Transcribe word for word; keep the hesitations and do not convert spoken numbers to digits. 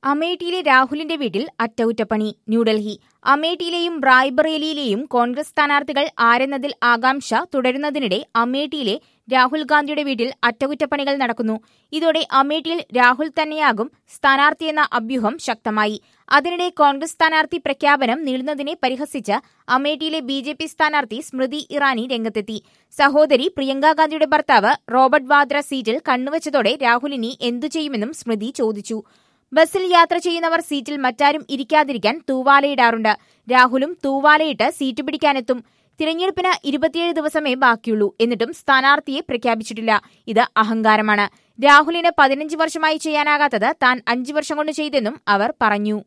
അമേഠിയിലെ രാഹുലിന്റെ വീട്ടിൽ അറ്റകുറ്റപ്പണി. ന്യൂഡൽഹി. അമേഠിയിലെയും റായ്ബറേലിയിലെയും കോൺഗ്രസ് സ്ഥാനാർത്ഥികൾ ആരെന്നതിൽ ആകാംക്ഷ തുടരുന്നതിനിടെ അമേഠിയിലെ രാഹുൽ ഗാന്ധിയുടെ വീട്ടിൽ അറ്റകുറ്റപ്പണികൾ നടക്കുന്നു. ഇതോടെ അമേഠിയിൽ രാഹുൽ തന്നെയാകും സ്ഥാനാർത്ഥിയെന്ന അഭ്യൂഹം ശക്തമായി. അതിനിടെ കോൺഗ്രസ് സ്ഥാനാർത്ഥി പ്രഖ്യാപനം നീളുന്നതിനെ പരിഹസിച്ച് അമേഠിയിലെ ബി ജെ പി സ്ഥാനാർത്ഥി സ്മൃതി ഇറാനി രംഗത്തെത്തി. സഹോദരി പ്രിയങ്ക ഗാന്ധിയുടെ ഭർത്താവ് റോബർട്ട് വാദ്ര സീറ്റിൽ കണ്ണുവച്ചതോടെ രാഹുലിനി എന്തു ചെയ്യുമെന്നും സ്മൃതി ചോദിച്ചു. ബസ്സിൽ യാത്ര ചെയ്യുന്നവർ സീറ്റിൽ മറ്റാരും ഇരിക്കാതിരിക്കാൻ തൂവാലയിടാറുണ്ട്. രാഹുലും തൂവാലയിട്ട് സീറ്റ് പിടിക്കാനെത്തും. തിരഞ്ഞെടുപ്പിന് ഇരുപത്തിയേഴ് ദിവസമേ ബാക്കിയുള്ളൂ. എന്നിട്ടും സ്ഥാനാർത്ഥിയെ പ്രഖ്യാപിച്ചിട്ടില്ല. ഇത് അഹങ്കാരമാണ്. രാഹുലിന് പതിനഞ്ച് വർഷമായി ചെയ്യാനാകാത്തത് താൻ അഞ്ചു വർഷം കൊണ്ട് ചെയ്തെന്നും അവർ പറഞ്ഞു.